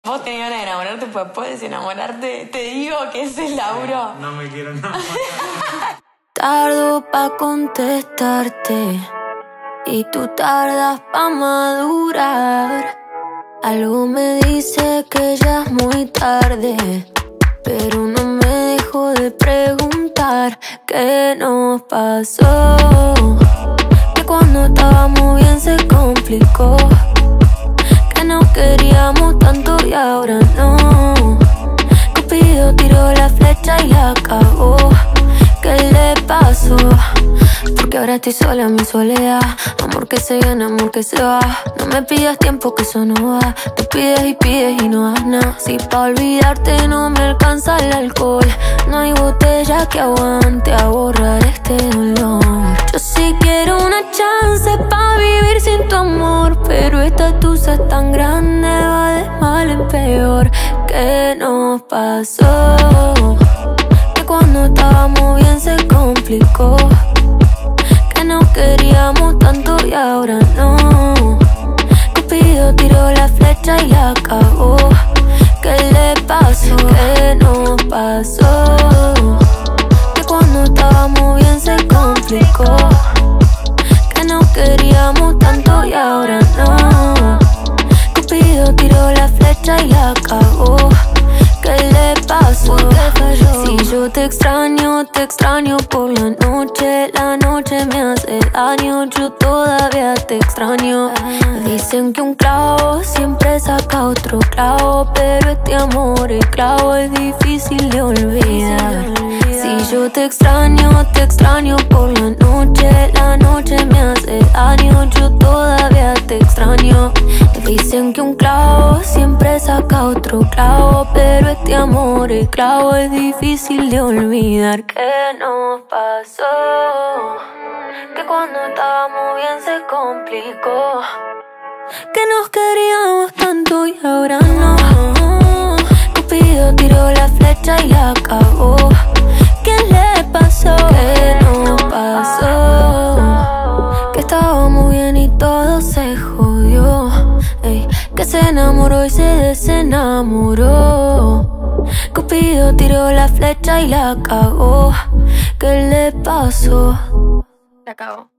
Vos tenías ganas de enamorarte, pues puedes enamorarte. Te digo que es el laburo. No me quiero enamorar. Tardo pa' contestarte y tú tardas pa' madurar. Algo me dice que ya es muy tarde, pero no me dejo de preguntar qué nos pasó. Que cuando estábamos bien se complicó, que no queríamos tanto y ahora no. Cupido tiró la flecha y la acabó. ¿Qué le pasó? Porque ahora estoy sola en mi soledad. Amor que se viene, amor que se va. No me pidas tiempo que eso no va. Te pides y no das nada. Si pa' olvidarte no me alcanza el alcohol, no hay botella que aguante a borrar este dolor. Yo sí quiero una chance pa' vivir sin tu amor, pero esta tusa es tan grande, va de mal en peor. ¿Qué nos pasó? Que cuando estábamos bien se complicó, que no queríamos tanto y ahora no. Cupido tiró la flecha y la acabó. ¿Qué le pasó? ¿Qué nos pasó? Que cuando estábamos bien se complicó, que no queríamos tanto y ahora no. Cupido tiró la flecha y la acabó. ¿Qué le pasó? Si yo te extraño por la noche me hace daño, yo todavía te extraño. Dicen que un clavo siempre saca otro clavo, pero este amor, el clavo es difícil de olvidar. Si yo te extraño por la noche me hace daño, yo todavía te extraño. Dicen que un clavo siempre saca otro clavo, pero este amor, el clavo es difícil de olvidar. ¿Qué nos pasó? Que cuando estábamos bien se complicó, que nos queríamos tanto y ahora no. Cupido tiró la flecha y la acabó. ¿Qué le pasó? ¿Qué nos pasó? Que estábamos bien y todo se jodió. Ey, que se enamoró y se desenamoró. Cupido tiró la flecha y la cagó. ¿Qué le pasó? Se acabó.